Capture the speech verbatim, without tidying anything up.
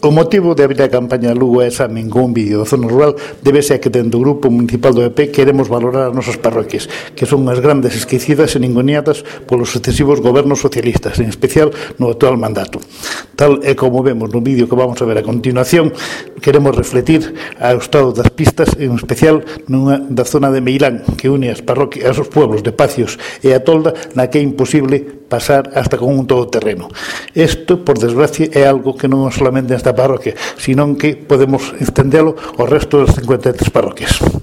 O motivo de abrir a campaña de Lugo é examen con un vídeo da zona rural debe ser que dentro do Grupo Municipal do P P queremos valorar as nosas parroquias, que son as grandes esquecidas e ninguneadas polos sucesivos gobernos socialistas, en especial no actual mandato. Tal e como vemos no vídeo que vamos a ver a continuación, queremos refletir ao estado das pistas, en especial nunha da zona de Meilán, que une as parroquias, os pueblos de Pacios e a Tolda, na que é imposible pasar hasta con un todoterreno. Isto, por desgracia, é algo que non é solamente nesta parroquia, sino que podemos extendelo ao resto das cincuenta e tres parroquias.